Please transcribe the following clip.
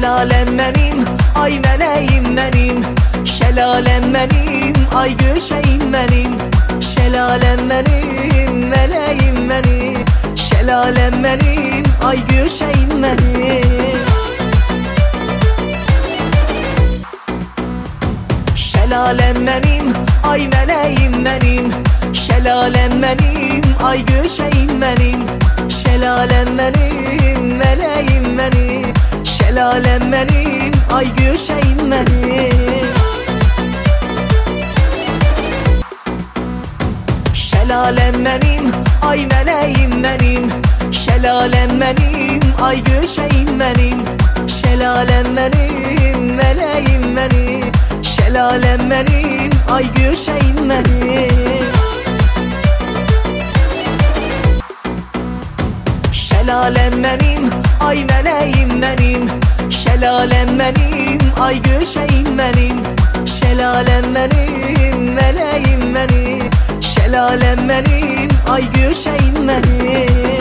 Şelalem benim, ay meleğim benim. Şelalem benim, ay gülşeyim benim. Şelalem benim, meleğim benim. Şelalem benim, ay gülşeyim benim. Şelalem benim, ay meleğim benim. Şelalem benim, ay gülşeyim benim. Şelalem benim, meleğim benim. Şelalem benim, ay gülşeyim benim. Şelalem benim, ay meleğim benim. Şelalem benim, ay gülşeyim benim. Şelalem benim, meleğim benim. Şelalem benim, ay gülşeyim benim. Şelalem benim, ay meleğim benim. Şelalem benim, ay gülşeyim benim. Şelalem benim, meleğim benim. Şelalem benim, ay gülşeyim benim.